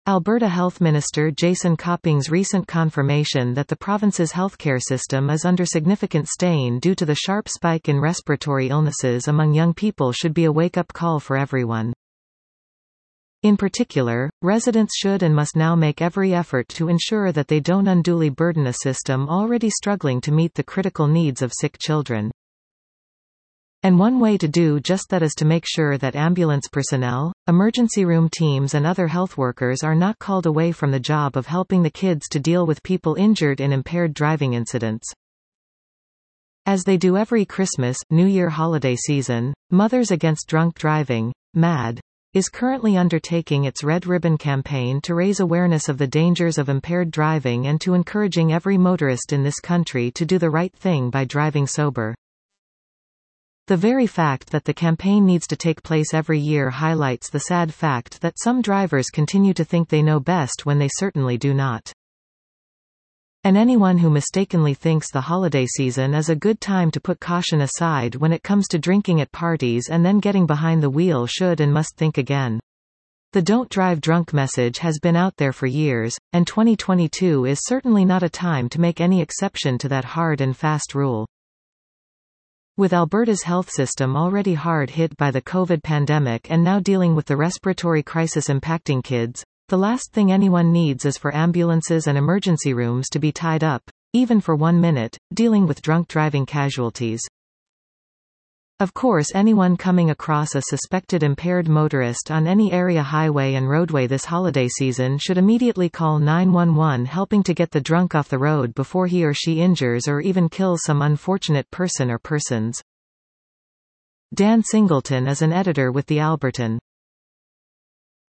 Alberta Health Minister Jason Copping's recent confirmation that the province's healthcare system is under significant strain due to the sharp spike in respiratory illnesses among young people should be a wake-up call for everyone. In particular, residents should and must now make every effort to ensure that they don't unduly burden a system already struggling to meet the critical needs of sick children. And one way to do just that is to make sure that ambulance personnel, emergency room teams and other health workers are not called away from the job of helping the kids to deal with people injured in impaired driving incidents. As they do every Christmas, New Year holiday season, Mothers Against Drunk Driving, MAD, is currently undertaking its Red Ribbon campaign to raise awareness of the dangers of impaired driving and to encouraging every motorist in this country to do the right thing by driving sober. The very fact that the campaign needs to take place every year highlights the sad fact that some drivers continue to think they know best when they certainly do not. And anyone who mistakenly thinks the holiday season is a good time to put caution aside when it comes to drinking at parties and then getting behind the wheel should and must think again. The "Don't Drive Drunk" message has been out there for years, and 2022 is certainly not a time to make any exception to that hard and fast rule. With Alberta's health system already hard hit by the COVID pandemic and now dealing with the respiratory crisis impacting kids, the last thing anyone needs is for ambulances and emergency rooms to be tied up, even for 1 minute, dealing with drunk driving casualties. Of course, anyone coming across a suspected impaired motorist on any area highway and roadway this holiday season should immediately call 911, helping to get the drunk off the road before he or she injures or even kills some unfortunate person or persons. Dan Singleton is an editor with The Albertan.